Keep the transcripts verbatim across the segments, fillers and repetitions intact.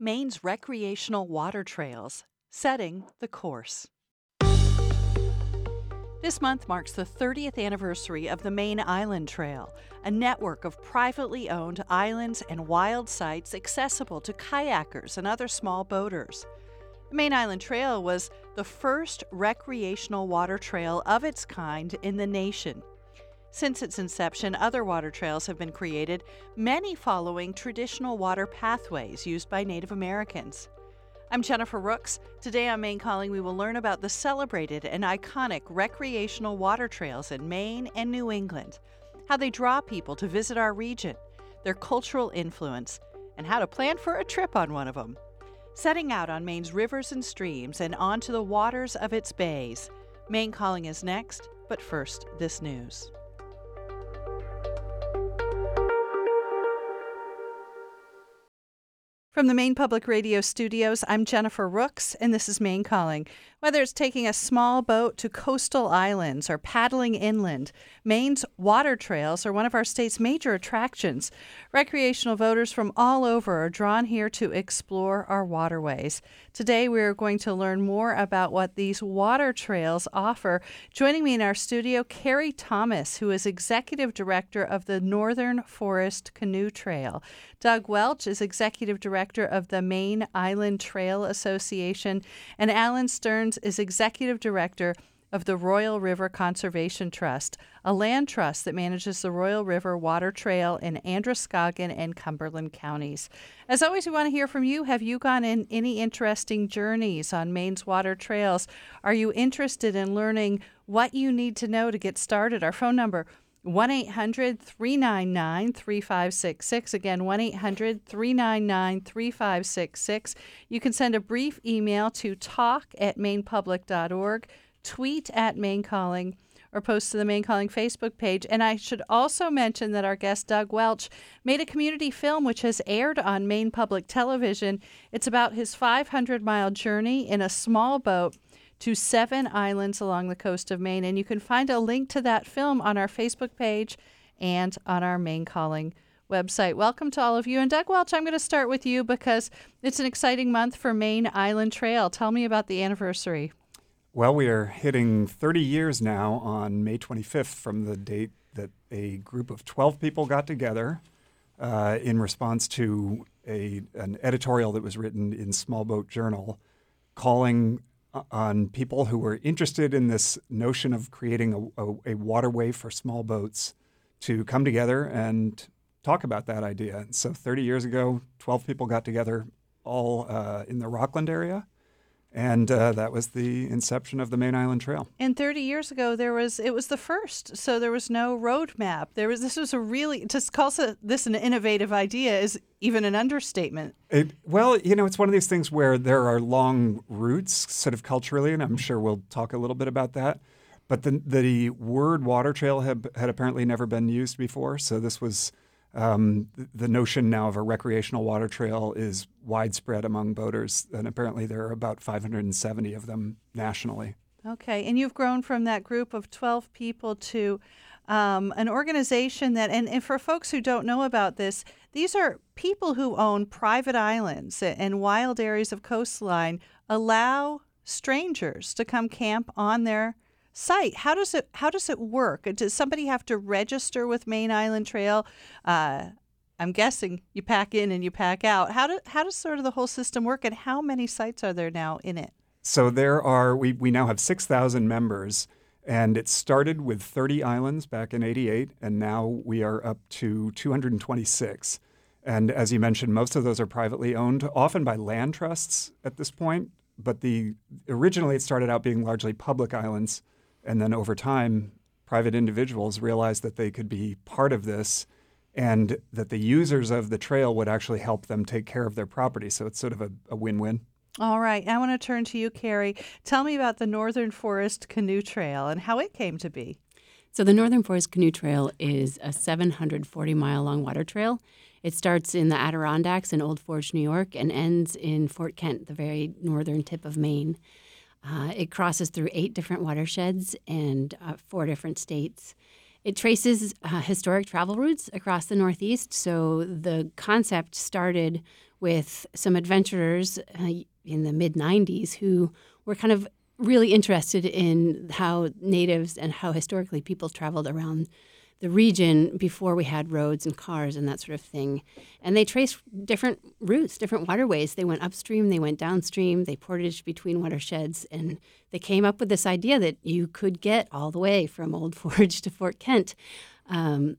Maine's recreational water trails, setting the course. This month marks the thirtieth anniversary of the Maine Island Trail, a network of privately owned islands and wild sites accessible to kayakers and other small boaters. The Maine Island Trail was the first recreational water trail of its kind in the nation. Since its inception, other water trails have been created, many following traditional water pathways used by Native Americans. I'm Jennifer Rooks. Today on Maine Calling, we will learn about the celebrated and iconic recreational water trails in Maine and New England, how they draw people to visit our region, their cultural influence, and how to plan for a trip on one of them. Setting out on Maine's rivers and streams and onto the waters of its bays. Maine Calling is next, but first, this news. From the Maine Public Radio studios, I'm Jennifer Rooks, and this is Maine Calling. Whether it's taking a small boat to coastal islands or paddling inland, Maine's water trails are one of our state's major attractions. Recreational voters from all over are drawn here to explore our waterways. Today, we're going to learn more about what these water trails offer. Joining me in our studio, Carrie Thomas, who is Executive Director of the Northern Forest Canoe Trail. Doug Welch is Executive Director of the Maine Island Trail Association, and Alan Stearns is Executive Director of the Royal River Conservation Trust, a land trust that manages the Royal River Water Trail in Androscoggin and Cumberland counties. As always, we want to hear from you. Have you gone in any interesting journeys on Maine's water trails? Are you interested in learning what you need to know to get started? Our phone number, one eight hundred three nine nine three five six six. Again, one eight hundred three nine nine three five six six. You can send a brief email to talk at mainepublic dot org, tweet at Maine Calling, or post to the Maine Calling Facebook page. And I should also mention that our guest, Doug Welch, made a community film which has aired on Maine Public Television. It's about his five hundred mile journey in a small boat to seven islands along the coast of Maine. And you can find a link to that film on our Facebook page and on our Maine Calling website. Welcome to all of you. And Doug Welch, I'm going to start with you because it's an exciting month for Maine Island Trail. Tell me about the anniversary. Well, we are hitting thirty years now on May twenty-fifth from the date that a group of twelve people got together uh, in response to a an editorial that was written in Small Boat Journal calling on people who were interested in this notion of creating a, a, a waterway for small boats to come together and talk about that idea. So thirty years ago, twelve people got together, all uh, in the Rockland area, and uh, that was the inception of the Maine Island Trail. And thirty years ago, there was it was the first, so there was no roadmap. There was this was a really to call this an innovative idea is even an understatement. It, well, you know, it's one of these things where there are long roots, sort of culturally, and I'm sure we'll talk a little bit about that. But the the word water trail had had apparently never been used before, so this was. Um, the notion now of a recreational water trail is widespread among boaters, and apparently there are about five hundred seventy of them nationally. Okay, and you've grown from that group of twelve people to um, an organization that, and, and for folks who don't know about this, these are people who own private islands and wild areas of coastline, allow strangers to come camp on their site. How does it how does it work? Does somebody have to register with Maine Island Trail? Uh, I'm guessing you pack in and you pack out. How do how does sort of the whole system work, and how many sites are there now in it? So there are we we now have six thousand members, and it started with thirty islands back in eighty-eight, and now we are up to two hundred twenty-six. And as you mentioned, most of those are privately owned, often by land trusts at this point. But the originally it started out being largely public islands. And then over time, private individuals realized that they could be part of this and that the users of the trail would actually help them take care of their property. So it's sort of a, a win-win. All right. I want to turn to you, Carrie. Tell me about the Northern Forest Canoe Trail and how it came to be. So the Northern Forest Canoe Trail is a seven hundred forty mile long water trail. It starts in the Adirondacks in Old Forge, New York, and ends in Fort Kent, the very northern tip of Maine. Uh, it crosses through eight different watersheds and uh, four different states. It traces uh, historic travel routes across the Northeast. So the concept started with some adventurers uh, in the mid nineties who were kind of really interested in how natives and how historically people traveled around the region before we had roads and cars and that sort of thing. And they traced different routes, different waterways. They went upstream, they went downstream, they portaged between watersheds, and they came up with this idea that you could get all the way from Old Forge to Fort Kent. Um,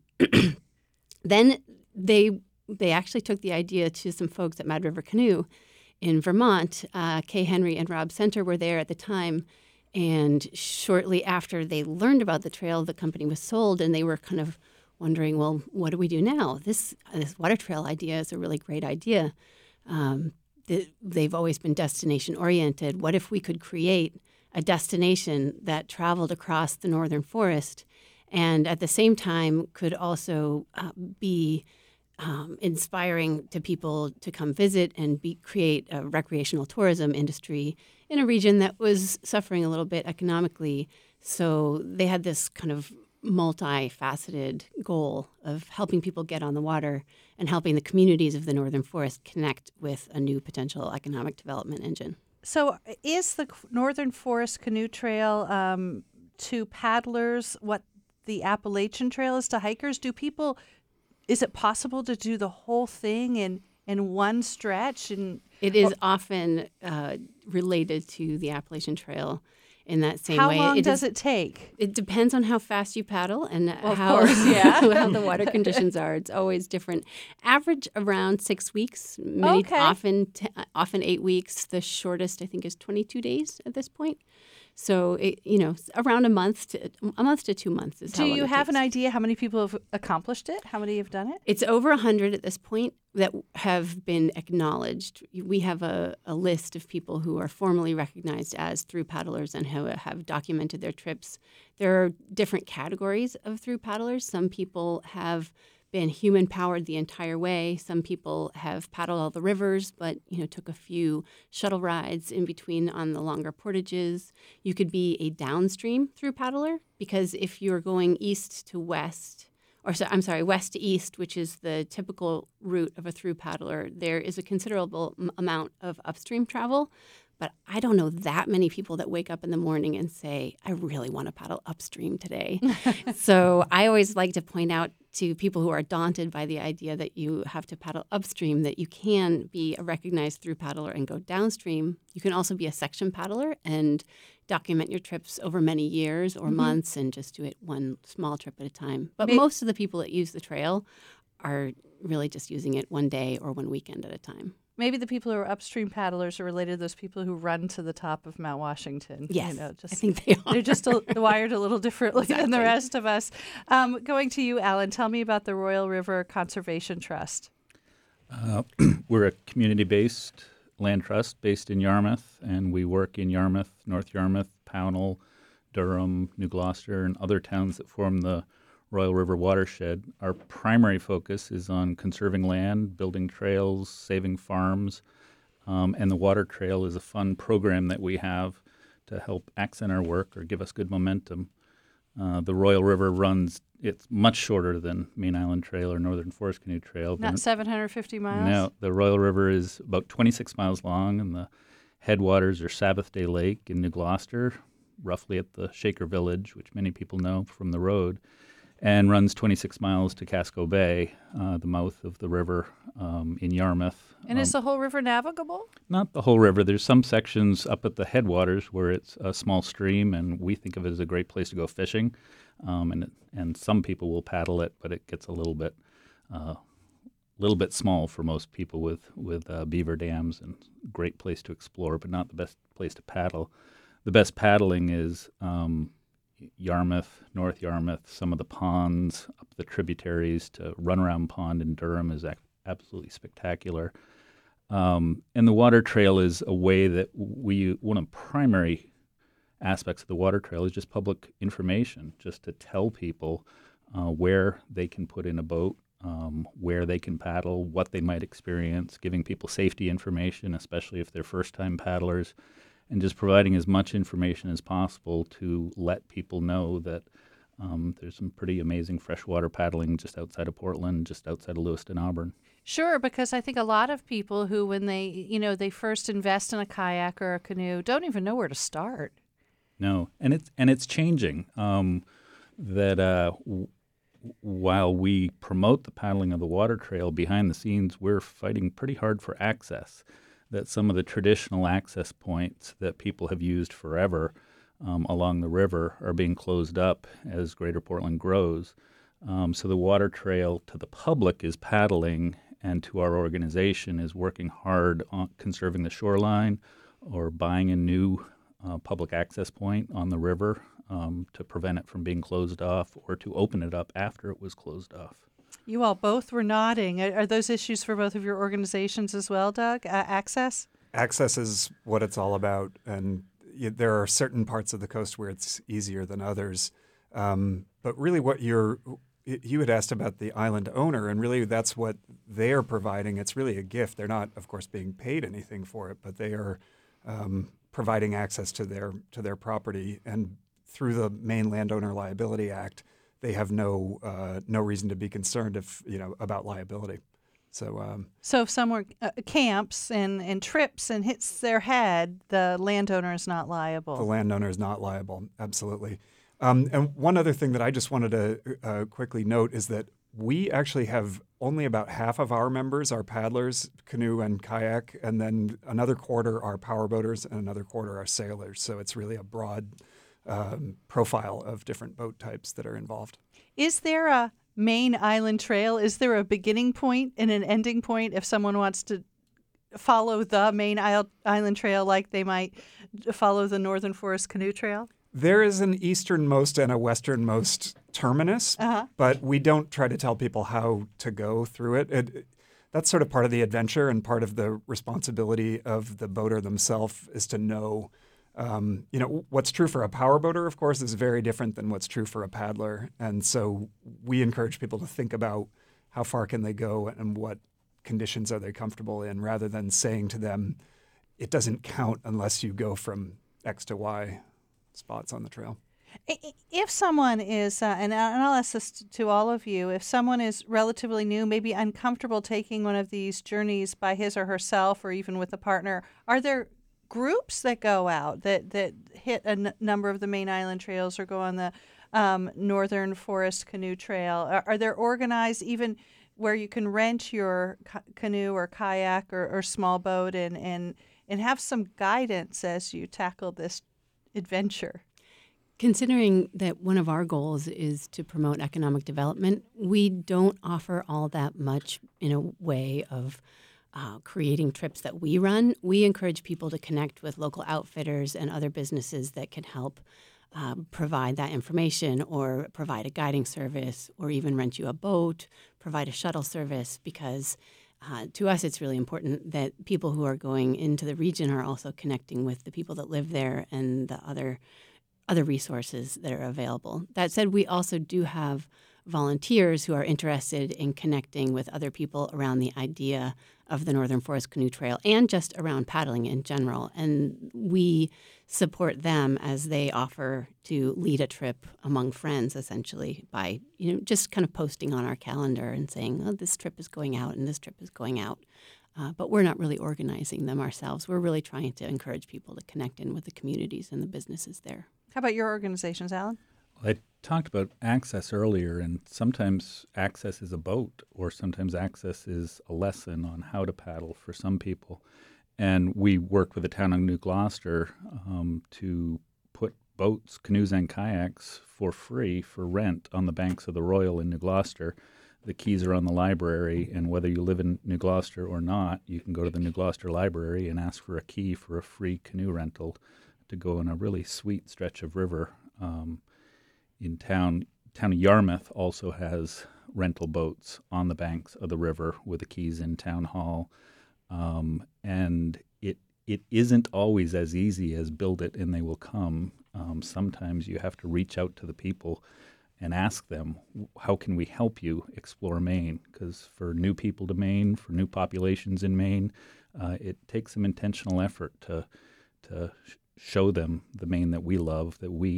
then they they actually took the idea to some folks at Mad River Canoe in Vermont. Uh, Kay Henry and Rob Center were there at the time. And shortly after they learned about the trail, the company was sold, and they were kind of wondering, well, what do we do now? This this water trail idea is a really great idea. Um, they've always been destination oriented. What if we could create a destination that traveled across the northern forest and at the same time could also uh, be um, inspiring to people to come visit and be, create a recreational tourism industry in a region that was suffering a little bit economically. So they had this kind of multifaceted goal of helping people get on the water and helping the communities of the Northern Forest connect with a new potential economic development engine. So is the Northern Forest Canoe Trail um, to paddlers what the Appalachian Trail is to hikers? Do people, is it possible to do the whole thing in, in one stretch? And It is often uh, related to the Appalachian Trail in that same how way. long it does is, it take? It depends on how fast you paddle and Well, how, of course, yeah. how the water conditions are. It's always different. Average around six weeks, many, Okay. often t- often eight weeks. The shortest, I think, is twenty-two days at this point. So, it, you know, around a month to a month to two months is Do how long you it have takes. an idea how many people have accomplished it? How many have done it? It's over one hundred at this point that have been acknowledged. We have a, a list of people who are formally recognized as through paddlers and who have documented their trips. There are different categories of through paddlers. Some people have been human-powered the entire way. Some people have paddled all the rivers, but you know took a few shuttle rides in between on the longer portages. You could be a downstream through paddler because if you're going east to west, or so, I'm sorry, west to east, which is the typical route of a through paddler, there is a considerable m- amount of upstream travel. But I don't know that many people that wake up in the morning and say, I really want to paddle upstream today. So I always like to point out to people who are daunted by the idea that you have to paddle upstream that you can be a recognized through paddler and go downstream. You can also be a section paddler and document your trips over many years or mm-hmm. months and just do it one small trip at a time. But Maybe. most of the people that use the trail are really just using it one day or one weekend at a time. Maybe the people who are upstream paddlers are related to those people who run to the top of Mount Washington. Yes, you know, just, I think they are. They're just a, wired a little differently exactly. than the rest of us. Um, going to you, Alan, tell me about the Royal River Conservation Trust. Uh, we're a community-based land trust based in Yarmouth, and we work in Yarmouth, North Yarmouth, Pownell, Durham, New Gloucester, and other towns that form the Royal River watershed. Our primary focus is on conserving land, building trails, saving farms, um, and the Water Trail is a fun program that we have to help accent our work or give us good momentum. Uh, the Royal River runs, it's much shorter than Main Island Trail or Northern Forest Canoe Trail. Not seven hundred fifty miles? No, the Royal River is about twenty-six miles long, and the headwaters are Sabbath Day Lake in New Gloucester, roughly at the Shaker Village, which many people know from the road, and runs twenty-six miles to Casco Bay, uh, the mouth of the river um, in Yarmouth. And um, is the whole river navigable? Not the whole river. There's some sections up at the headwaters where it's a small stream, and we think of it as a great place to go fishing. Um, and and some people will paddle it, but it gets a little bit uh, little bit small for most people with with uh, beaver dams, and great place to explore, but not the best place to paddle. The best paddling is um, Yarmouth, North Yarmouth, some of the ponds, up the tributaries to Runaround Pond in Durham is ac- absolutely spectacular. Um, and the Water Trail is a way that we, one of the primary aspects of the Water Trail is just public information, just to tell people uh, where they can put in a boat, um, where they can paddle, what they might experience, giving people safety information, especially if they're first-time paddlers, and just providing as much information as possible to let people know that Um, there's some pretty amazing freshwater paddling just outside of Portland, just outside of Lewiston, Auburn. Sure, because I think a lot of people who, when they, you know, they first invest in a kayak or a canoe, don't even know where to start. No, and it's and it's changing. Um, that uh, w- while we promote the paddling of the water trail, behind the scenes, we're fighting pretty hard for access. That some of the traditional access points that people have used forever um, along the river are being closed up as Greater Portland grows. Um, so the water trail to the public is paddling, and to our organization is working hard on conserving the shoreline or buying a new uh, public access point on the river um, to prevent it from being closed off or to open it up after it was closed off. You all both were nodding. Are, are those issues for both of your organizations as well, Doug? Uh, access? Access is what it's all about, and y- there are certain parts of the coast where it's easier than others. Um, but really what you're, y- you had asked about the island owner, and really that's what they're providing. It's really a gift. They're not, of course, being paid anything for it, but they are um, providing access to their to their property. And through the Maine Landowner Liability Act, they have no uh, no reason to be concerned if you know about liability. So, um, So if someone uh, camps and, and trips and hits their head, the landowner is not liable. the landowner is not liable. Absolutely. Um, and one other thing that I just wanted to uh, quickly note is that we actually have only about half of our members are paddlers, canoe and kayak, and then another quarter are powerboaters and another quarter are sailors. So it's really a broad um, profile of different boat types that are involved. Is there a Main Island Trail? Is there a beginning point and an ending point if someone wants to follow the Main Isle- Island Trail like they might follow the Northern Forest Canoe Trail? There is an easternmost and a westernmost terminus, Uh-huh. but we don't try to tell people how to go through it. It that's sort of part of the adventure, and part of the responsibility of the boater themselves is to know, um, you know, what's true for a power boater, of course, is very different than what's true for a paddler. And so we encourage people to think about how far can they go and what conditions are they comfortable in, rather than saying to them, it doesn't count unless you go from X to Y spots on the trail. I- I- If someone is, uh, and I- and I'll ask this t- to all of you, if someone is relatively new, maybe uncomfortable taking one of these journeys by his or herself or even with a partner, are there groups that go out that, that hit a n- number of the main island trails or go on the um, Northern Forest Canoe Trail? Are, are there organized even where you can rent your ca- canoe or kayak or, or small boat and, and, and have some guidance as you tackle this adventure? Considering that one of our goals is to promote economic development, we don't offer all that much in a way of uh, creating trips that we run. We encourage people to connect with local outfitters and other businesses that can help uh, provide that information or provide a guiding service or even rent you a boat, provide a shuttle service, because uh, to us it's really important that people who are going into the region are also connecting with the people that live there and the other other resources that are available. That said, we also do have volunteers who are interested in connecting with other people around the idea of the Northern Forest Canoe Trail and just around paddling in general. And we support them as they offer to lead a trip among friends, essentially, by you know just kind of posting on our calendar and saying, oh, this trip is going out and this trip is going out. Uh, but we're not really organizing them ourselves. We're really trying to encourage people to connect in with the communities and the businesses there. How about your organizations, Alan? I talked about access earlier, and sometimes access is a boat, or sometimes access is a lesson on how to paddle for some people. And we worked with the town of New Gloucester um, to put boats, canoes, and kayaks for free for rent on the banks of the Royal in New Gloucester. The keys are on the library, and whether you live in New Gloucester or not, you can go to the New Gloucester Library and ask for a key for a free canoe rental to go on a really sweet stretch of river. Um, in town, town of Yarmouth also has rental boats on the banks of the river with the keys in town hall. Um, and it it isn't always as easy as build it and they will come. Um, sometimes you have to reach out to the people and ask them, how can we help you explore Maine? Because for new people to Maine, for new populations in Maine, uh, it takes some intentional effort to to sh- show them the Maine that we love, that we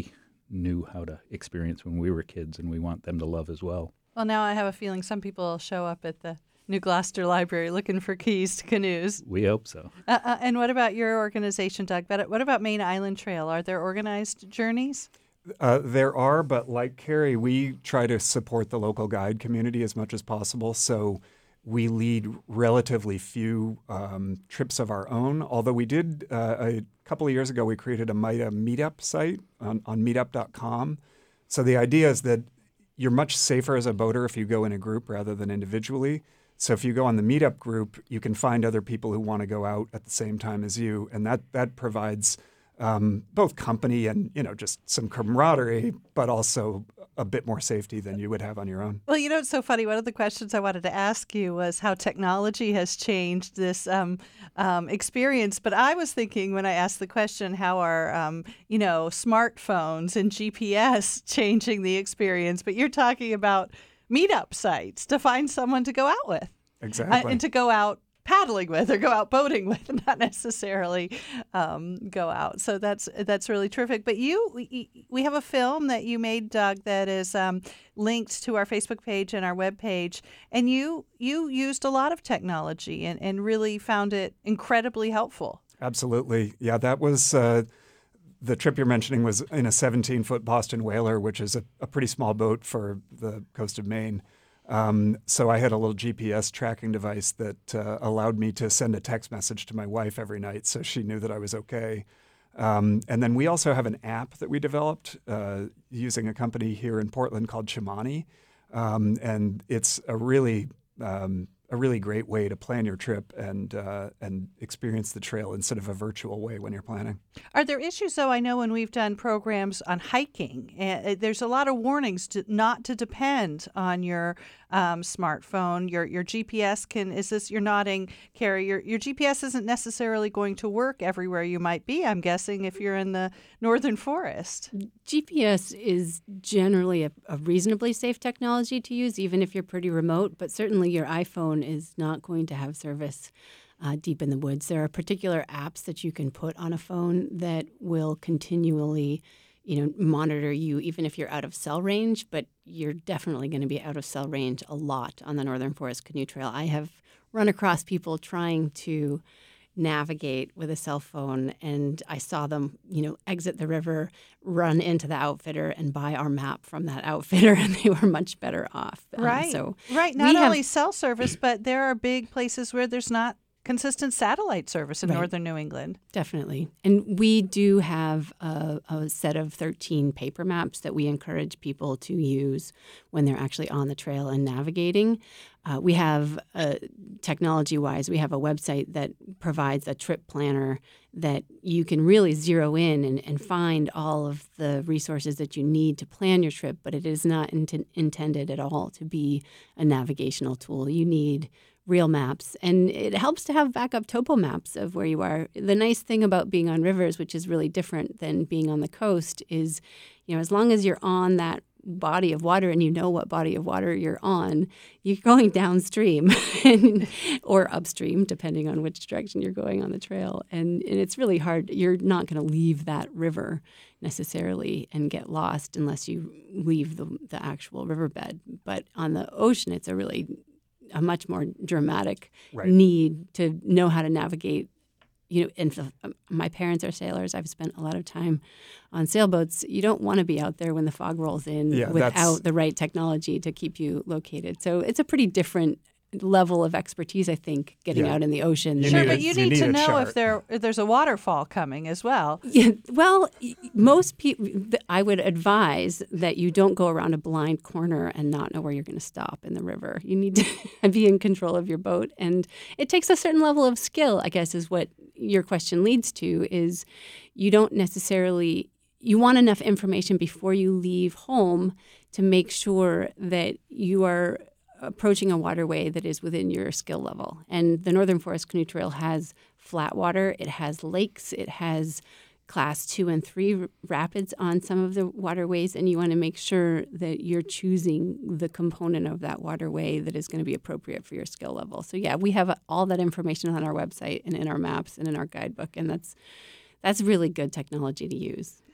knew how to experience when we were kids, and we want them to love as well. Well, now I have a feeling some people will show up at the New Gloucester Library looking for keys to canoes. We hope so. Uh, uh, and what about your organization, Doug? But what about Main Island Trail? Are there organized journeys? Uh, there are, but like Carrie, we try to support the local guide community as much as possible. So we lead relatively few um, trips of our own, although we did, uh, a couple of years ago, we created a MITA meetup site on, on meetup dot com. So the idea is that you're much safer as a boater if you go in a group rather than individually. So if you go on the meetup group, you can find other people who want to go out at the same time as you, and that that provides um, both company and, you know, just some camaraderie, but also a bit more safety than you would have on your own. Well, you know, it's so funny. One of the questions I wanted to ask you was how technology has changed this um, um, experience. But I was thinking when I asked the question, how are, um, you know, smartphones and G P S changing the experience? But you're talking about meetup sites to find someone to go out with. Exactly. Uh, and to go out paddling with or go out boating with, not necessarily um, go out. So that's that's really terrific. But you, we, we have a film that you made, Doug, that is um, linked to our Facebook page and our webpage. And you you used a lot of technology and, and really found it incredibly helpful. Absolutely. Yeah, that was uh, the trip you're mentioning was in a seventeen-foot Boston Whaler, which is a, a pretty small boat for the coast of Maine. Um, so I had a little G P S tracking device that uh, allowed me to send a text message to my wife every night so she knew that I was okay. Um, and then we also have an app that we developed uh, using a company here in Portland called Chimani. Um, and it's a really um, a really great way to plan your trip and uh, and experience the trail instead of a virtual way when you're planning. Are there issues, though? I know when we've done programs on hiking, uh, there's a lot of warnings to not to depend on your um, smartphone. Your your G P S can, is this, you're nodding, Carrie, your, your G P S isn't necessarily going to work everywhere you might be, I'm guessing, if you're in the northern forest. G P S is generally a, a reasonably safe technology to use, even if you're pretty remote, but certainly your iPhone is not going to have service uh, deep in the woods. There are particular apps that you can put on a phone that will continually, you know, monitor you even if you're out of cell range, but you're definitely going to be out of cell range a lot on the Northern Forest Canoe Trail. I have run across people trying to navigate with a cell phone, and I saw them, you know, exit the river, run into the outfitter, and buy our map from that outfitter, and they were much better off. Right. Um, so right. Not have, only cell service, but there are big places where there's not consistent satellite service in right. northern New England. Definitely. And we do have a, a set of thirteen paper maps that we encourage people to use when they're actually on the trail and navigating. Uh, we have, uh, technology-wise, we have a website that provides a trip planner that you can really zero in and, and find all of the resources that you need to plan your trip, but it is not int- intended at all to be a navigational tool. You need real maps, and it helps to have backup topo maps of where you are. The nice thing about being on rivers, which is really different than being on the coast, is, you know, as long as you're on that body of water and you know what body of water you're on, you're going downstream and, or upstream, depending on which direction you're going on the trail. And, and it's really hard. You're not going to leave that river necessarily and get lost unless you leave the, the actual riverbed. But on the ocean, it's a really a much more dramatic Right. need to know how to navigate. You know, and so, um, my parents are sailors. I've spent a lot of time on sailboats. You don't want to be out there when the fog rolls in Yeah, without that's- the right technology to keep you located. So it's a pretty different level of expertise, I think, getting Yeah. out in the ocean. You Sure, need but a- you you need, need to a know chart. if there if there's a waterfall coming as well. Yeah, well, y- most people, I would advise that you don't go around a blind corner and not know where you're going to stop in the river. You need to be in control of your boat, and it takes a certain level of skill, I guess, is what your question leads to, is you don't necessarily, you want enough information before you leave home to make sure that you are approaching a waterway that is within your skill level. And the Northern Forest Canoe Trail has flat water, it has lakes, it has class two and three r- rapids on some of the waterways, and you want to make sure that you're choosing the component of that waterway that is going to be appropriate for your skill level. So yeah, we have all that information on our website and in our maps and in our guidebook, and that's that's really good technology to use.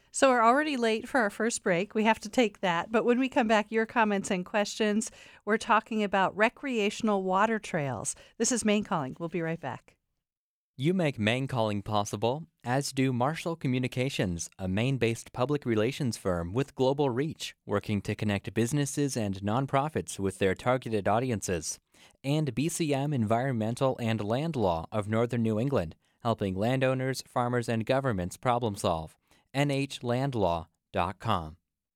So we're already late for our first break. We have to take that. But when we come back, your comments and questions, we're talking about recreational water trails. This is Maine Calling. We'll be right back. You make Maine Calling possible, as do Marshall Communications, a Maine-based public relations firm with global reach, working to connect businesses and nonprofits with their targeted audiences. And B C M Environmental and Land Law of Northern New England, helping landowners, farmers, and governments problem solve. N H land law dot com.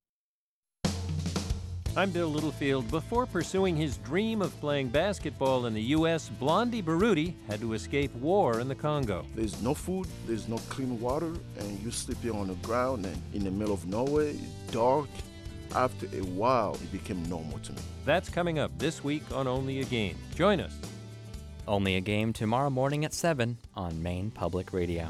I'm Bill Littlefield. Before pursuing his dream of playing basketball in the U S, Blondie Baruti had to escape war in the Congo. There's no food, there's no clean water, and you're sleeping on the ground and in the middle of nowhere, dark. After a while, it became normal to me. That's coming up this week on Only a Game. Join us. Only a Game tomorrow morning at seven on Maine Public Radio.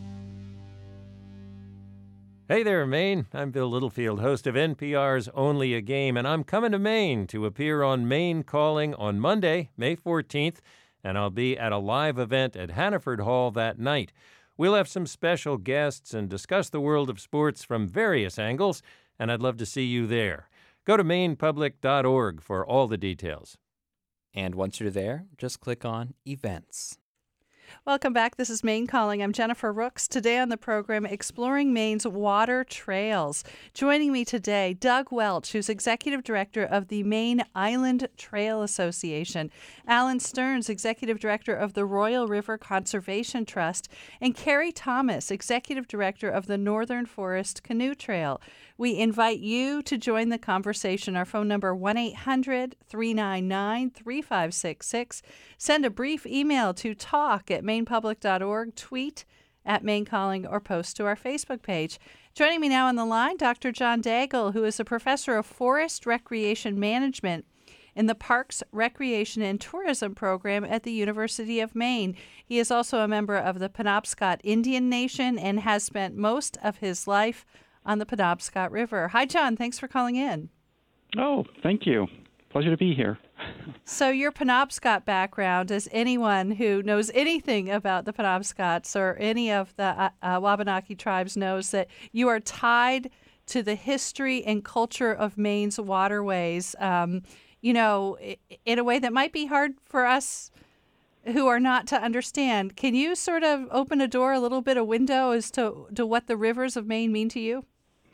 Hey there, Maine. I'm Bill Littlefield, host of N P R's Only a Game, and I'm coming to Maine to appear on Maine Calling on Monday, May fourteenth, and I'll be at a live event at Hannaford Hall that night. We'll have some special guests and discuss the world of sports from various angles, and I'd love to see you there. Go to maine public dot org for all the details. And once you're there, just click on Events. Welcome back. This is Maine Calling. I'm Jennifer Rooks. Today on the program, exploring Maine's water trails. Joining me today, Doug Welch, who's Executive Director of the Maine Island Trail Association, Alan Stearns, Executive Director of the Royal River Conservation Trust, and Carrie Thomas, Executive Director of the Northern Forest Canoe Trail. We invite you to join the conversation. Our phone number, one eight hundred three nine nine three five six six. Send a brief email to talk at maine public dot org, tweet at Maine Calling, or post to our Facebook page. Joining me now on the line, Doctor John Daigle, who is a professor of forest recreation management in the Parks, Recreation, and Tourism program at the University of Maine. He is also a member of the Penobscot Indian Nation and has spent most of his life on the Penobscot River. Hi, John. Thanks for calling in. Oh, thank you. Pleasure to be here. So your Penobscot background, as anyone who knows anything about the Penobscots or any of the uh, uh, Wabanaki tribes knows, that you are tied to the history and culture of Maine's waterways, um, you know, in a way that might be hard for us who are not to understand. Can you sort of open a door, a little bit, a window as to, to what the rivers of Maine mean to you?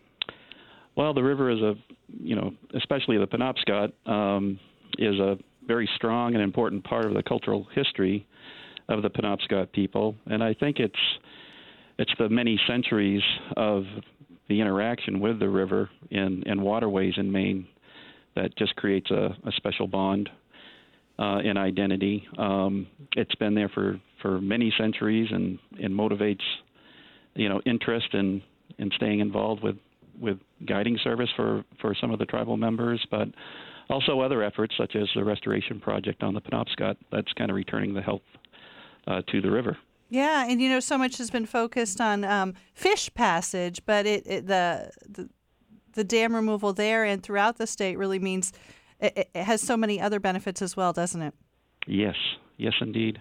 Well, the river is a, you know, especially the Penobscot, um, is a very strong and important part of the cultural history of the Penobscot people. And I think it's it's the many centuries of the interaction with the river and, and waterways in Maine that just creates a, a special bond uh, and identity. Um, it's been there for, for many centuries and, and motivates, you know, interest in, in staying involved with with guiding service for, for some of the tribal members, but also other efforts such as the restoration project on the Penobscot that's kind of returning the health uh, to the river. Yeah, and you know, so much has been focused on um, fish passage, but it, it the, the the dam removal there and throughout the state really means it, it has so many other benefits as well, doesn't it? Yes, yes, indeed.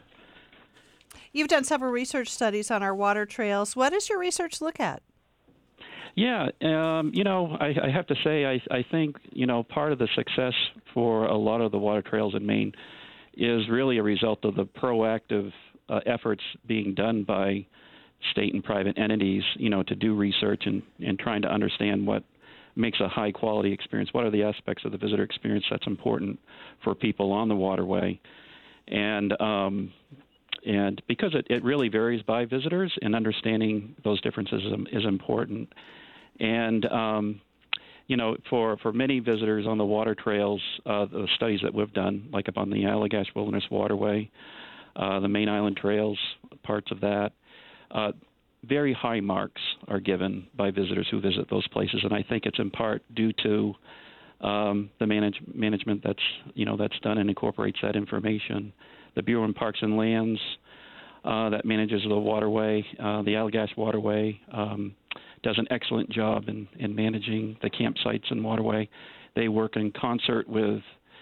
You've done several research studies on our water trails. What does your research look at? Yeah, um, you know, I, I have to say, I, I think, you know, part of the success for a lot of the water trails in Maine is really a result of the proactive uh, efforts being done by state and private entities, you know, to do research and, and trying to understand what makes a high-quality experience. What are the aspects of the visitor experience that's important for people on the waterway? And um, and because it, it really varies by visitors, and understanding those differences is, is important. And, um, you know, for, for many visitors on the water trails, uh, the studies that we've done, like up on the Allagash Wilderness Waterway, uh, the Maine Island Trails, parts of that, uh, very high marks are given by visitors who visit those places. And I think it's in part due to um, the manage, management that's, you know, that's done and incorporates that information. The Bureau of Parks and Lands uh, that manages the waterway, uh, the Allagash Waterway, um, does an excellent job in, in managing the campsites and waterway. They work in concert with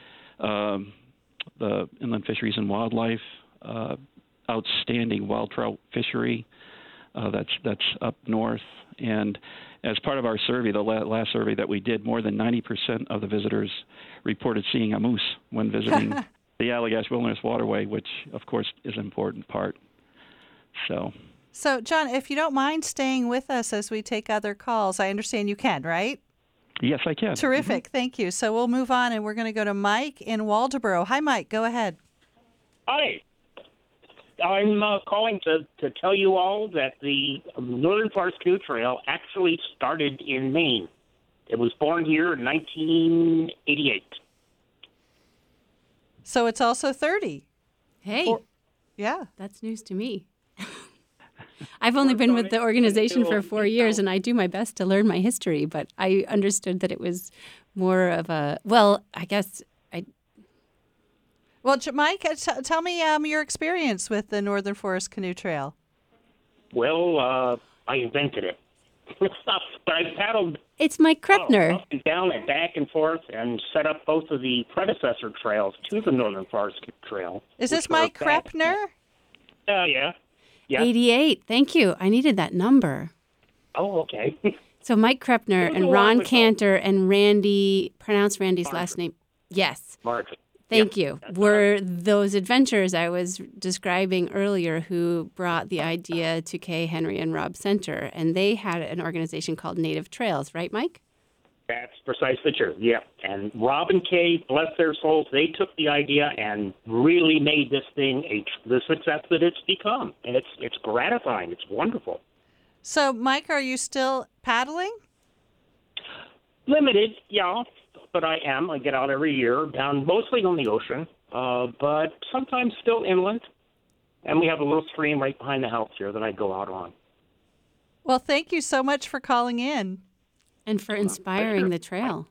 um, the Inland Fisheries and Wildlife, uh, outstanding wild trout fishery uh, that's that's up north. And as part of our survey, the la- last survey that we did, more than ninety percent of the visitors reported seeing a moose when visiting the Allagash Wilderness Waterway, which, of course, is an important part. So, So, John, if you don't mind staying with us as we take other calls, I understand you can, right? yes, I can. Terrific. Mm-hmm. Thank you. So we'll move on, and we're going to go to Mike in Waldoboro. Hi, Mike. Go ahead. Hi. I'm uh, calling to, to tell you all that the Northern Forest Canoe Trail actually started in Maine. It was born here in nineteen eighty-eight. So it's also thirty. Hey, Or, yeah. that's news to me. I've only been with the organization for four years, and I do my best to learn my history, but I understood that it was more of a, well, I guess I... Well, J- Mike, uh, t- tell me um, your experience with the Northern Forest Canoe Trail. Well, uh, I invented it. But I paddled It's Mike Krepner. oh, up and down and back and forth and set up both of the predecessor trails to the Northern Forest Trail. Is this which were Mike back- Krepner? Uh, yeah. Yeah. eighty-eight. Thank you. I needed that number. Oh, okay. So Mike Krepner It was a and while Ron ago. Cantor and Randy, pronounce Randy's Martin. last name. Yes. Martin. Thank Yeah, you. that's Were those adventurers I was describing earlier who brought the idea to Kay, Henry, and Rob Center, and they had an organization called Native Trails, right, Mike? That's precisely true. Yeah. And Rob and Kay, bless their souls, they took the idea and really made this thing a the success that it's become. And it's it's gratifying. It's wonderful. So, Mike, are you still paddling? Limited, yeah, but I am. I get out every year, down mostly on the ocean, uh, but sometimes still inland. And we have a little stream right behind the house here that I go out on. Well, thank you so much for calling in. And for inspiring the trail.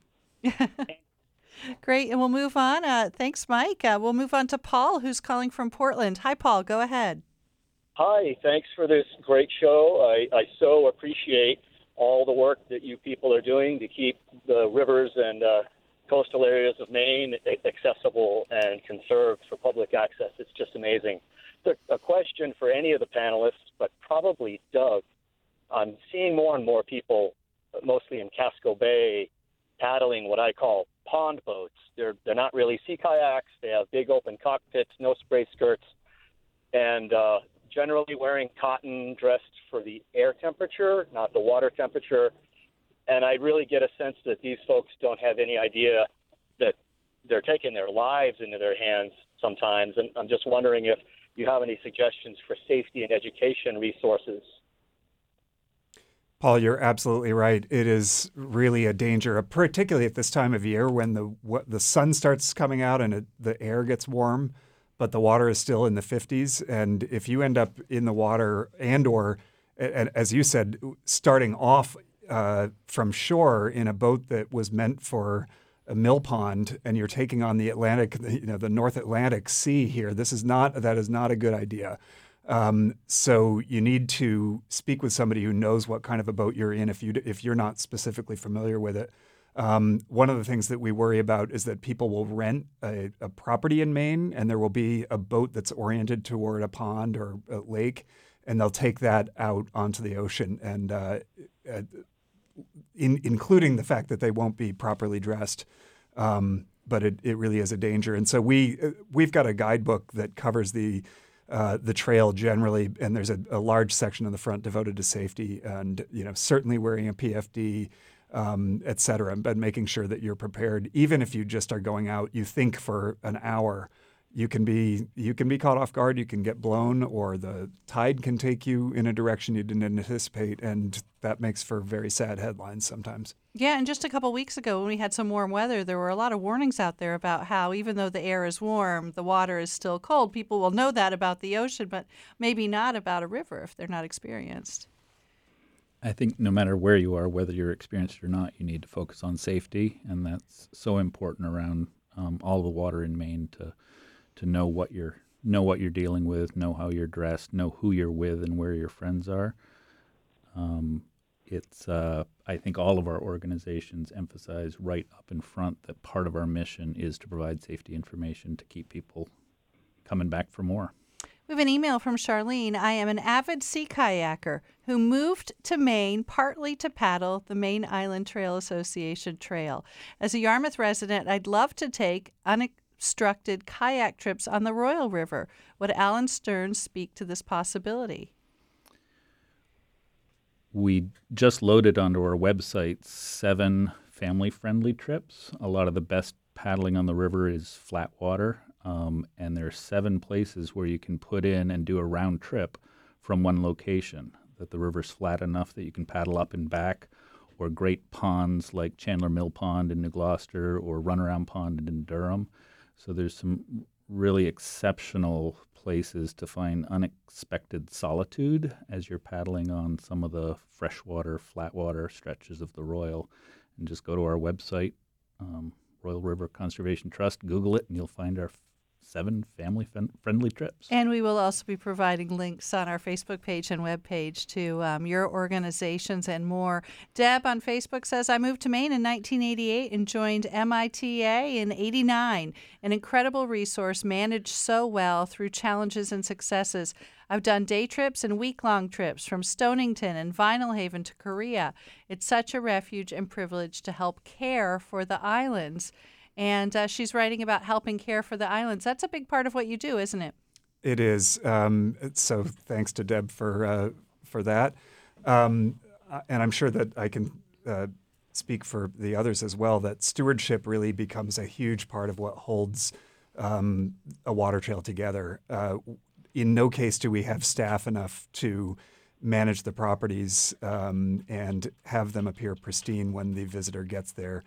Great. And we'll move on. Uh, thanks, Mike. Uh, we'll move on to Paul, who's calling from Portland. Hi, Paul. Go ahead. Hi, thanks for this great show. I, I so appreciate all the work that you people are doing to keep the rivers and uh, coastal areas of Maine accessible and conserved for public access. It's just amazing. So a question for any of the panelists, but probably Doug. I'm seeing more and more people, mostly in Casco Bay, paddling what I call pond boats. They're they're not really sea kayaks. They have big open cockpits, no spray skirts, and uh, generally wearing cotton, dressed for the air temperature, not the water temperature. And I really get a sense that these folks don't have any idea that they're taking their lives into their hands sometimes. And I'm just wondering if you have any suggestions for safety and education resources. Paul, you're absolutely right. It is really a danger, particularly at this time of year when the what, the sun starts coming out and it, the air gets warm, but the water is still in the fifties. And if you end up in the water and or, and as you said, starting off uh, from shore in a boat that was meant for a mill pond, and you're taking on the Atlantic, you know, the North Atlantic Sea here, this is not that is not a good idea. Um, so you need to speak with somebody who knows what kind of a boat you're in if you if you're not specifically familiar with it. Um, one of the things that we worry about is that people will rent a, a property in Maine, and there will be a boat that's oriented toward a pond or a lake, and they'll take that out onto the ocean, and uh, uh, in, including the fact that they won't be properly dressed. Um, but it, it really is a danger. And so we we've got a guidebook that covers the Uh, the trail generally, and there's a, a large section on the front devoted to safety and, you know, certainly wearing a P F D, um, et cetera, but making sure that you're prepared. Even if you just are going out, you think for an hour, you can be you can be caught off guard, you can get blown, or the tide can take you in a direction you didn't anticipate, and that makes for very sad headlines sometimes. Yeah, and just a couple weeks ago when we had some warm weather, there were a lot of warnings out there about how even though the air is warm, the water is still cold. People will know that about the ocean, but maybe not about a river if they're not experienced. I think no matter where you are, whether you're experienced or not, you need to focus on safety, and that's so important around um, all the water in Maine to to know what you're know what you're dealing with, know how you're dressed, know who you're with, and where your friends are. Um, it's uh, I think all of our organizations emphasize right up in front that part of our mission is to provide safety information to keep people coming back for more. We have an email from Charlene. I am an avid sea kayaker who moved to Maine partly to paddle the Maine Island Trail Association trail. As a Yarmouth resident, I'd love to take unobstructed kayak trips on the Royal River. Would Alan Stearns speak to this possibility? We just loaded onto our website seven family-friendly trips. A lot of the best paddling on the river is flat water, um, and there are seven places where you can put in and do a round trip from one location, that the river's flat enough that you can paddle up and back, or great ponds like Chandler Mill Pond in New Gloucester or Runaround Pond in Durham. So there's some really exceptional places to find unexpected solitude as you're paddling on some of the freshwater, flatwater stretches of the Royal. And just go to our website, um, Royal River Conservation Trust, Google it, and you'll find our f- seven family-friendly trips. And we will also be providing links on our Facebook page and webpage to um, your organizations and more. Deb on Facebook says, I moved to Maine in nineteen eighty-eight and joined M I T A in eighty-nine. An incredible resource managed so well through challenges and successes. I've done day trips and week-long trips from Stonington and Vinyl Haven to Korea. It's such a refuge and privilege to help care for the islands. And uh, she's writing about helping care for the islands. That's a big part of what you do, isn't it? It is. Um, so thanks to Deb for uh, for that. Um, and I'm sure that I can uh, speak for the others as well, that stewardship really becomes a huge part of what holds um, a water trail together. Uh, in no case do we have staff enough to manage the properties um, and have them appear pristine when the visitor gets there.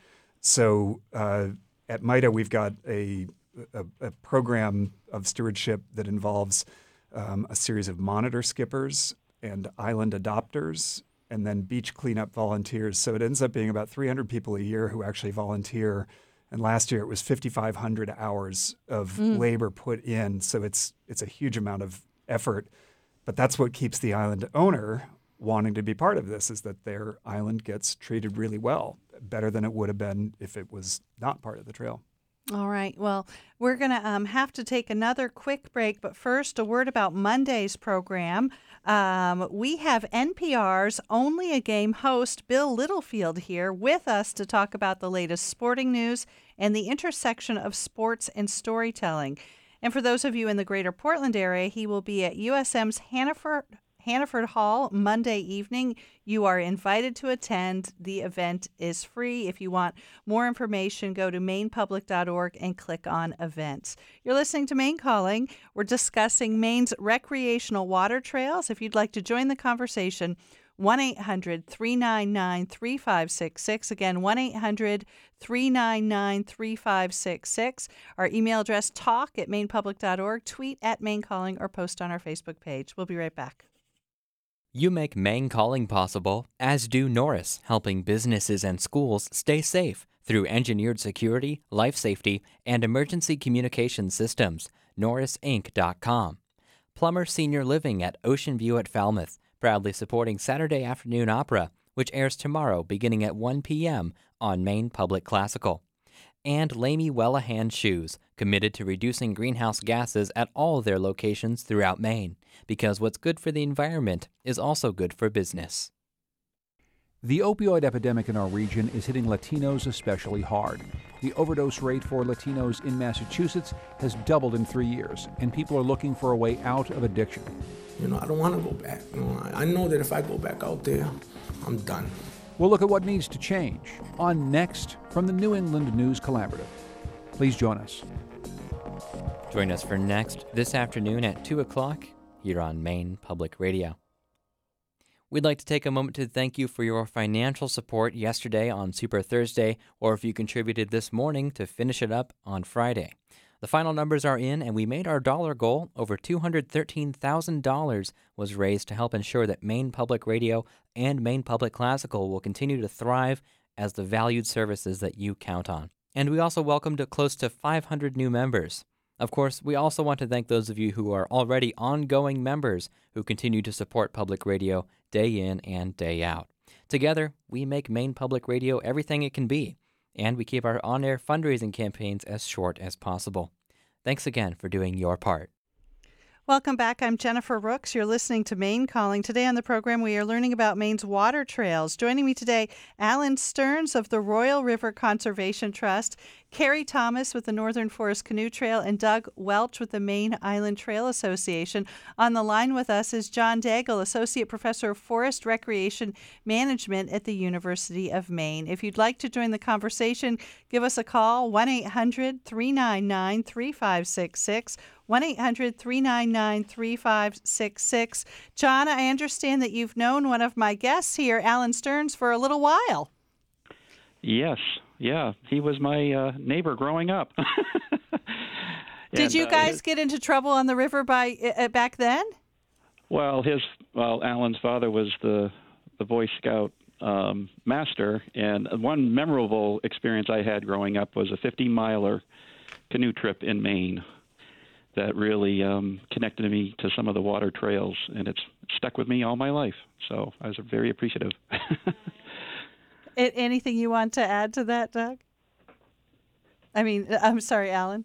So uh, at MITA, we've got a, a, a program of stewardship that involves um, a series of monitor skippers and island adopters, and then beach cleanup volunteers. So it ends up being about three hundred people a year who actually volunteer. And last year it was fifty-five hundred hours of mm. labor put in. So it's it's a huge amount of effort. But that's what keeps the island owner wanting to be part of this, is that their island gets treated really well, better than it would have been if it was not part of the trail. All right. Well, we're going to um, have to take another quick break. But first, a word about Monday's program. Um, we have N P R's Only a Game host, Bill Littlefield, here with us to talk about the latest sporting news and the intersection of sports and storytelling. And for those of you in the greater Portland area, he will be at U S M's Hannaford Hannaford Hall Monday evening. You are invited to attend. The event is free. If you want more information, go to maine public dot org and click on events. You're listening to Maine Calling. We're discussing Maine's recreational water trails. If you'd like to join the conversation, one eight hundred three nine nine three five six six. Again, one eight hundred three nine nine three five six six. Our email address, talk at maine public dot org, tweet at Maine Calling, or post on our Facebook page. We'll be right back. You make Maine Calling possible, as do Norris, helping businesses and schools stay safe through engineered security, life safety, and emergency communication systems. norris inc dot com. Plummer Senior Living at Ocean View at Falmouth, proudly supporting Saturday Afternoon Opera, which airs tomorrow beginning at one p.m. on Maine Public Classical. And Lamy Wellahan Shoes, committed to reducing greenhouse gases at all their locations throughout Maine, because what's good for the environment is also good for business. The opioid epidemic in our region is hitting Latinos especially hard. The overdose rate for Latinos in Massachusetts has doubled in three years, and people are looking for a way out of addiction. You know, I don't want to go back. You know, I know that if I go back out there, I'm done. We'll look at what needs to change on Next from the New England News Collaborative. Please join us. Join us for Next this afternoon at two o'clock here on Maine Public Radio. We'd like to take a moment to thank you for your financial support yesterday on Super Thursday, or if you contributed this morning to finish it up on Friday. The final numbers are in, and we made our dollar goal. Over two hundred thirteen thousand dollars was raised to help ensure that Maine Public Radio and Maine Public Classical will continue to thrive as the valued services that you count on. And we also welcomed close to five hundred new members. Of course, we also want to thank those of you who are already ongoing members who continue to support public radio day in and day out. Together, we make Maine Public Radio everything it can be, and we keep our on-air fundraising campaigns as short as possible. Thanks again for doing your part. Welcome back. I'm Jennifer Rooks. You're listening to Maine Calling. Today on the program, we are learning about Maine's water trails. Joining me today, Alan Stearns of the Royal River Conservation Trust, Carrie Thomas with the Northern Forest Canoe Trail, and Doug Welch with the Maine Island Trail Association. On the line with us is John Daigle, Associate Professor of Forest Recreation Management at the University of Maine. If you'd like to join the conversation, give us a call, one eight hundred three nine nine three five six six, one eight hundred three nine nine three five six six. John, I understand that you've known one of my guests here, Alan Stearns, for a little while. Yes, yeah. He was my uh, neighbor growing up. Did And, you uh, guys his- get into trouble on the river by uh, back then? Well, his well, Alan's father was the the Boy Scout um, master, and one memorable experience I had growing up was a fifty miler canoe trip in Maine that really um, connected me to some of the water trails, and it's stuck with me all my life. So I was very appreciative. A- Anything you want to add to that, Doug? I mean, I'm sorry, Alan.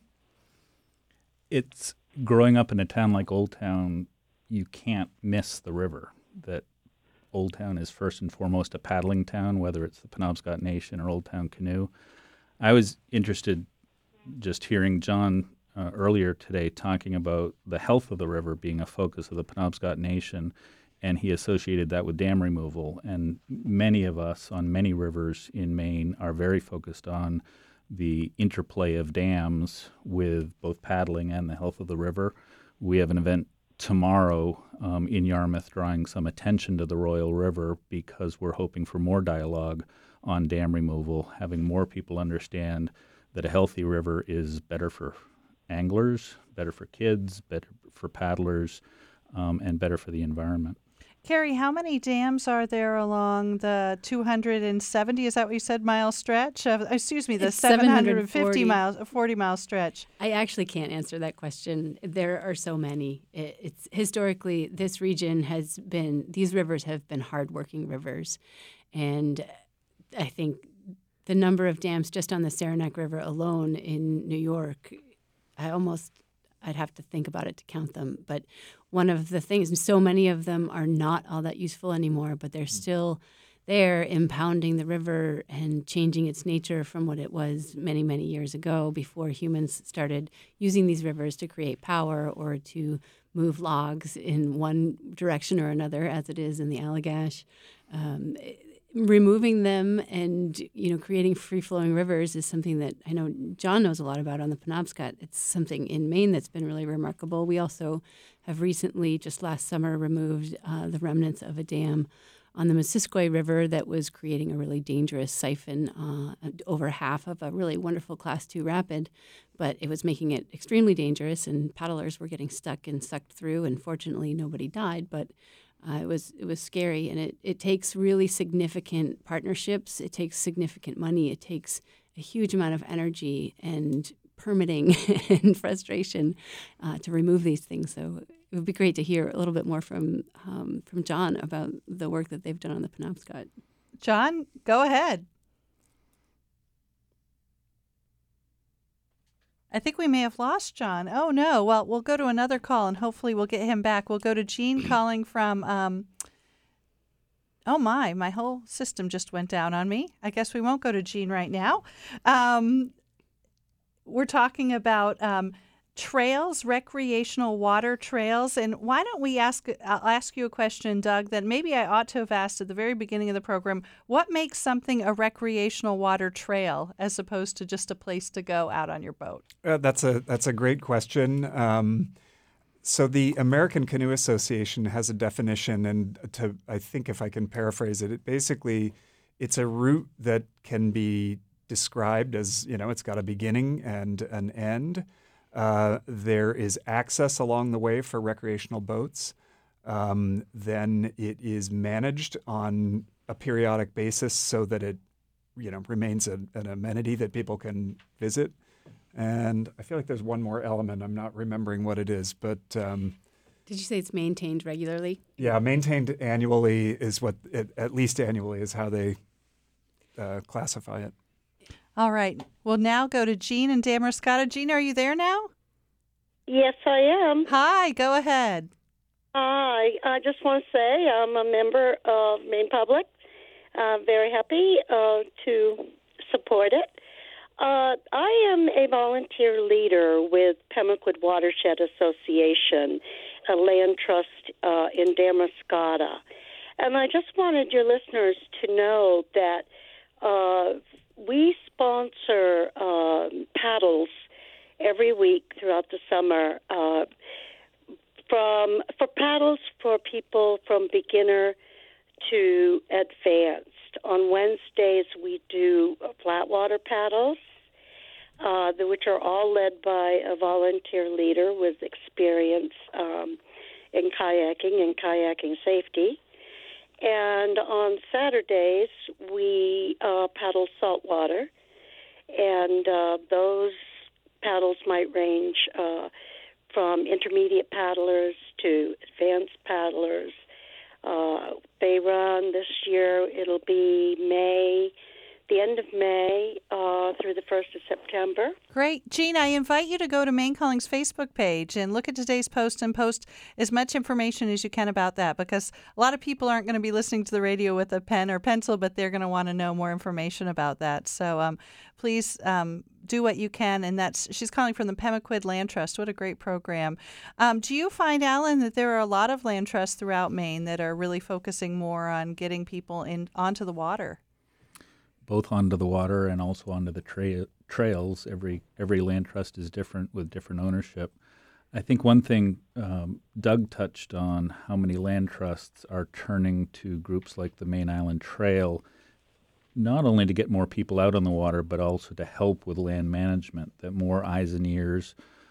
It's growing up in a town like Old Town, you can't miss the river. That Old Town is first and foremost a paddling town, whether it's the Penobscot Nation or Old Town Canoe. I was interested just hearing John uh, earlier today talking about the health of the river being a focus of the Penobscot Nation, and he associated that with dam removal. And many of us on many rivers in Maine are very focused on the interplay of dams with both paddling and the health of the river. We have an event tomorrow um, in Yarmouth drawing some attention to the Royal River because we're hoping for more dialogue on dam removal, having more people understand that a healthy river is better for anglers, better for kids, better for paddlers, um, and better for the environment. Carrie, how many dams are there along the two hundred seventy, is that what you said, mile stretch? Of, excuse me, the It's seven hundred fifty seven hundred forty. miles, forty mile stretch. I actually can't answer that question. There are so many. It, it's historically, this region has been, these rivers have been hardworking rivers. And I think the number of dams just on the Saranac River alone in New York, I almost, I'd have to think about it to count them. But one of the things, and so many of them are not all that useful anymore, but they're still there impounding the river and changing its nature from what it was many, many years ago before humans started using these rivers to create power or to move logs in one direction or another, as it is in the Allagash. Um, removing them and, you know, creating free-flowing rivers is something that I know John knows a lot about on the Penobscot. It's something in Maine that's been really remarkable. We also have recently, just last summer, removed uh, the remnants of a dam on the Missisquoi River that was creating a really dangerous siphon uh, over half of a really wonderful Class two rapid, but it was making it extremely dangerous, and paddlers were getting stuck and sucked through, and fortunately nobody died, but Uh, it was it was scary, and it, it takes really significant partnerships. It takes significant money. It takes a huge amount of energy and permitting and frustration uh, to remove these things. So it would be great to hear a little bit more from um, from John about the work that they've done on the Penobscot. John, go ahead. I think we may have lost John. Oh, no. Well, we'll go to another call, and hopefully we'll get him back. We'll go to Jean calling from, um, oh, my, my whole system just went down on me. I guess we won't go to Jean right now. Um, we're talking about um, trails, recreational water trails, and why don't we ask, I'll ask you a question, Doug, that maybe I ought to have asked at the very beginning of the program. What makes something a recreational water trail as opposed to just a place to go out on your boat? Uh, that's a that's a great question. Um, so the American Canoe Association has a definition, and to I think if I can paraphrase it, it basically it's a route that can be described as, you know, it's got a beginning and an end. Uh, there is access along the way for recreational boats. Um, then it is managed on a periodic basis so that it, you know, remains a, an amenity that people can visit. And I feel like there's one more element. I'm not remembering what it is, but um, Did you say it's maintained regularly? yeah, maintained annually is what it, at least annually is how they uh, classify it. All right. We'll now go to Jean and Damariscotta. Jean, are you there now? Yes, I am. Hi, go ahead. Hi. I just want to say I'm a member of Maine Public. I'm very happy uh, to support it. Uh, I am a volunteer leader with Pemaquid Watershed Association, a land trust uh, in Damariscotta. And I just wanted your listeners to know that uh, we sponsor uh, paddles every week throughout the summer uh, from for paddles for people from beginner to advanced. On Wednesdays, we do flat water paddles, uh, which are all led by a volunteer leader with experience um, in kayaking and kayaking safety. And on Saturdays, we uh, paddle saltwater, and uh, those paddles might range uh, from intermediate paddlers to advanced paddlers. Uh, they run this year, it'll be May, the end of May uh, through the first of September. Great. Jean, I invite you to go to Maine Calling's Facebook page and look at today's post and post as much information as you can about that, because a lot of people aren't going to be listening to the radio with a pen or pencil, but they're going to want to know more information about that. So um, please um, do what you can. And that's she's calling from the Pemaquid Land Trust. What a great program. Um, do you find, Alan, that there are a lot of land trusts throughout Maine that are really focusing more on getting people in onto the water? Both onto the water and also onto the tra- trails. Every every land trust is different with different ownership. I think one thing um, Doug touched on, how many land trusts are turning to groups like the Main Island Trail, not only to get more people out on the water, but also to help with land management, that more eyes and ears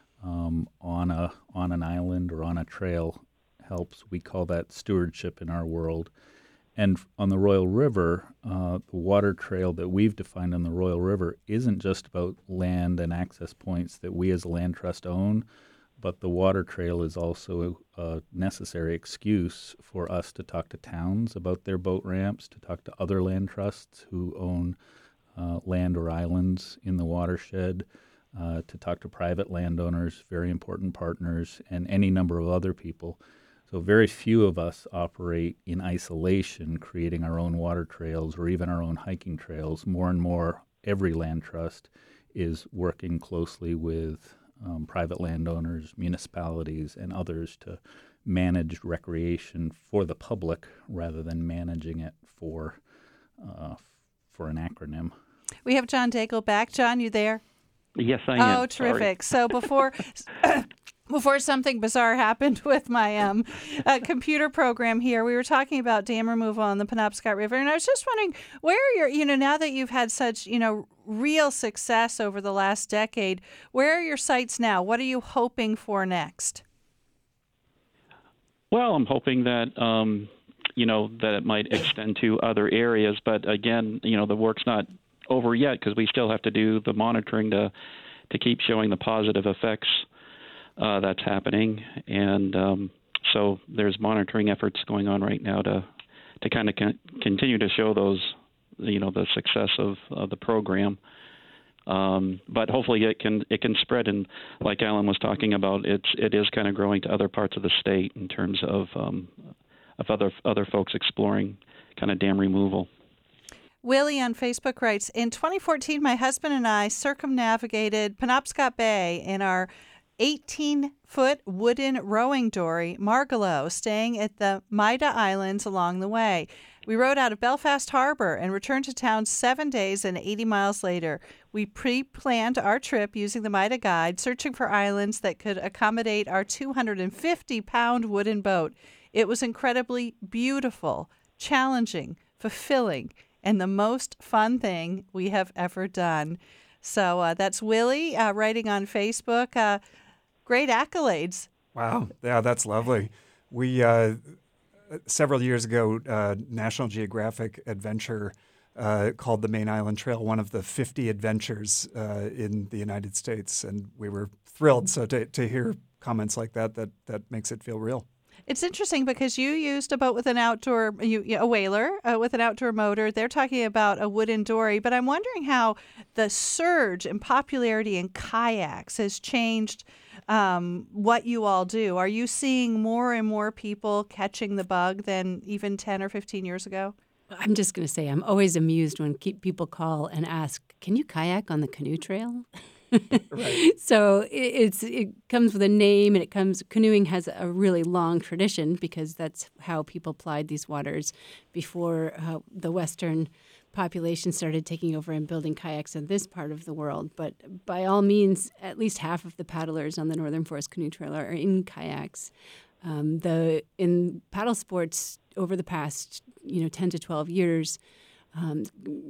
um, on a on an island or on a trail helps. We call that stewardship in our world. And on the Royal River, uh, the water trail that we've defined on the Royal River isn't just about land and access points that we as a land trust own, but the water trail is also a necessary excuse for us to talk to towns about their boat ramps, to talk to other land trusts who own uh, land or islands in the watershed, uh, to talk to private landowners, very important partners, and any number of other people. So very few of us operate in isolation, creating our own water trails or even our own hiking trails. More and more, every land trust is working closely with um, private landowners, municipalities, and others to manage recreation for the public rather than managing it for uh, for an acronym. We have John Daigle back. John, you there? Yes, I am. Oh, terrific. So before... Before something bizarre happened with my um, uh, computer program here, we were talking about dam removal on the Penobscot River, and I was just wondering where you're, you know, now that you've had such, you know, real success over the last decade, where are your sites now? What are you hoping for next? Well, I'm hoping that, um, you know, that it might extend to other areas, but again, you know, the work's not over yet because we still have to do the monitoring to to keep showing the positive effects Uh, that's happening, and um, so there's monitoring efforts going on right now to to kind of con- continue to show those, you know, the success of, of the program. Um, but hopefully it can it can spread, and like Alan was talking about, it's it is kind of growing to other parts of the state in terms of um, of other other folks exploring kind of dam removal. Willie on Facebook writes, in twenty fourteen, my husband and I circumnavigated Penobscot Bay in our eighteen-foot wooden rowing dory, Margalo, staying at the Maida Islands along the way. We rowed out of Belfast Harbor and returned to town seven days and eighty miles later. We pre-planned our trip using the Maida Guide, searching for islands that could accommodate our two hundred fifty pound wooden boat. It was incredibly beautiful, challenging, fulfilling, and the most fun thing we have ever done. So uh, that's Willie uh, writing on Facebook. Uh, Great accolades. Wow. Yeah, that's lovely. We, uh, several years ago, uh, National Geographic Adventure uh, called the Main Island Trail one of the fifty adventures uh, in the United States, and we were thrilled. So to, to hear comments like that, that, that makes it feel real. It's interesting because you used a boat with an outdoor, you, a whaler uh, with an outdoor motor. They're talking about a wooden dory, but I'm wondering how the surge in popularity in kayaks has changed um, what you all do. Are you seeing more and more people catching the bug than even ten or fifteen years ago? I'm just going to say I'm always amused when ke- people call and ask, can you kayak on the canoe trail? Right. So it, it's it comes with a name, and it comes canoeing has a really long tradition because that's how people plied these waters before uh, the Western population started taking over and building kayaks in this part of the world. But by all means, at least half of the paddlers on the Northern Forest Canoe Trail are in kayaks. Um, the in paddle sports over the past you know ten to twelve years. Um,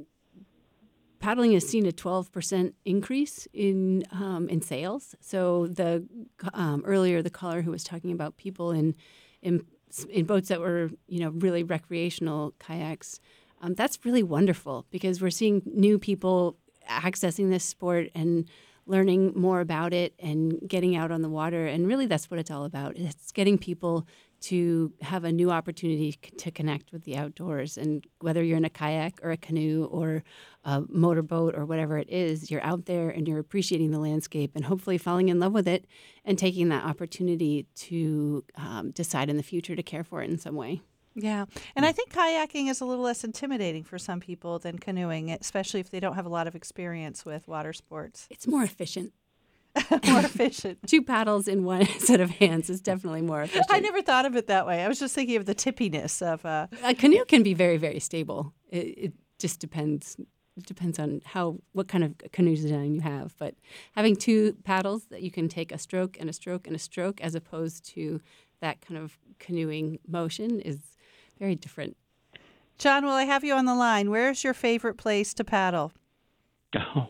Paddling has seen a twelve percent increase in um, in sales. So the um, earlier the caller who was talking about people in in in boats that were you know really recreational kayaks, um, that's really wonderful because we're seeing new people accessing this sport and learning more about it and getting out on the water. And really, that's what it's all about. It's getting people to have a new opportunity c- to connect with the outdoors. And whether you're in a kayak or a canoe or a motorboat or whatever it is, you're out there and you're appreciating the landscape and hopefully falling in love with it and taking that opportunity to um, decide in the future to care for it in some way. Yeah. And I think kayaking is a little less intimidating for some people than canoeing, especially if they don't have a lot of experience with water sports. It's more efficient. More efficient. Two paddles in one set of hands is definitely more efficient. I never thought of it that way. I was just thinking of the tippiness of uh a canoe can be very, very stable. It, it just depends. It depends on how what kind of canoe design you have. But having two paddles that you can take a stroke and a stroke and a stroke, as opposed to that kind of canoeing motion, is very different. John, while I have you on the line, where's your favorite place to paddle? Oh,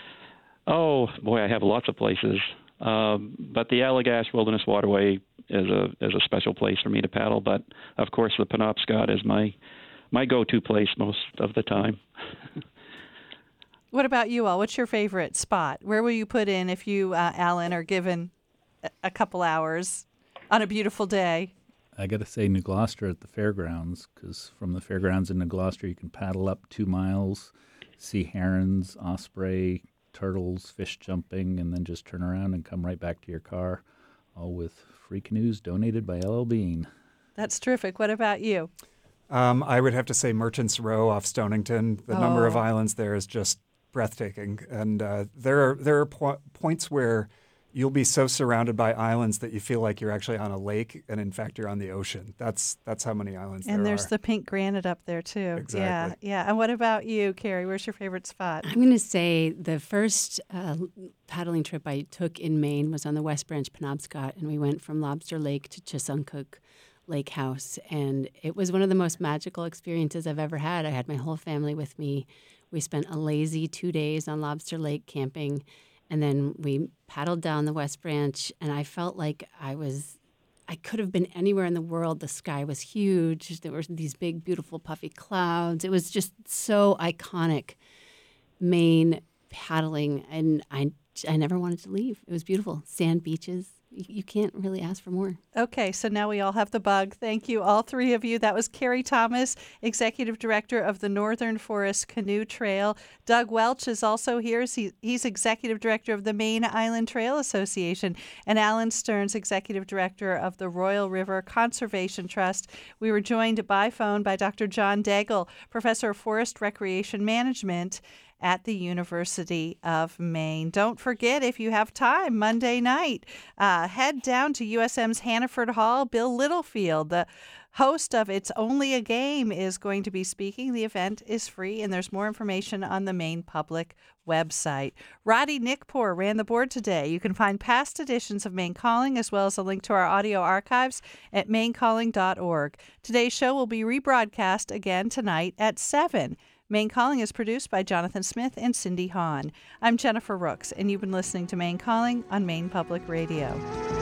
oh boy, I have lots of places. Um, but the Allagash Wilderness Waterway is a is a special place for me to paddle. But of course, the Penobscot is my my go-to place most of the time. What about you all? What's your favorite spot? Where will you put in if you, uh, Alan, are given a, a couple hours on a beautiful day? I got to say New Gloucester at the fairgrounds, because from the fairgrounds in New Gloucester, you can paddle up two miles, see herons, osprey, turtles, fish jumping, and then just turn around and come right back to your car, all with free canoes donated by L L Bean. That's terrific. What about you? Um, I would have to say Merchants Row off Stonington. The Oh. number of islands there is just breathtaking. And uh, there are, there are po- points where you'll be so surrounded by islands that you feel like you're actually on a lake, and in fact, you're on the ocean. That's that's how many islands And there there's are. the pink granite up there, too. Exactly. Yeah, yeah. And what about you, Carrie? Where's your favorite spot? I'm going to say the first uh, paddling trip I took in Maine was on the West Branch Penobscot, and we went from Lobster Lake to Chesuncook Lake House, and it was one of the most magical experiences I've ever had. I had my whole family with me. We spent a lazy two days on Lobster Lake camping, and then we paddled down the West Branch, and I felt like I was, I could have been anywhere in the world. The sky was huge. There were these big, beautiful, puffy clouds. It was just so iconic, Maine paddling, and I, I never wanted to leave. It was beautiful. Sand beaches. You, you can't really ask for more. Okay, so now we all have the bug. Thank you, all three of you. That was Carrie Thomas, Executive Director of the Northern Forest Canoe Trail. Doug Welch is also here. He, he's Executive Director of the Maine Island Trail Association. And Alan Stearns, Executive Director of the Royal River Conservation Trust. We were joined by phone by Doctor John Daigle, Professor of Forest Recreation Management at the University of Maine. Don't forget, if you have time, Monday night, uh, head down to U S M's Hannaford Hall. Bill Littlefield, the host of It's Only a Game, is going to be speaking. The event is free, and there's more information on the Maine Public website. Roddy Nickpour ran the board today. You can find past editions of Maine Calling, as well as a link to our audio archives at maine calling dot org. Today's show will be rebroadcast again tonight at seven. Maine Calling is produced by Jonathan Smith and Cindy Hahn. I'm Jennifer Rooks, and you've been listening to Maine Calling on Maine Public Radio.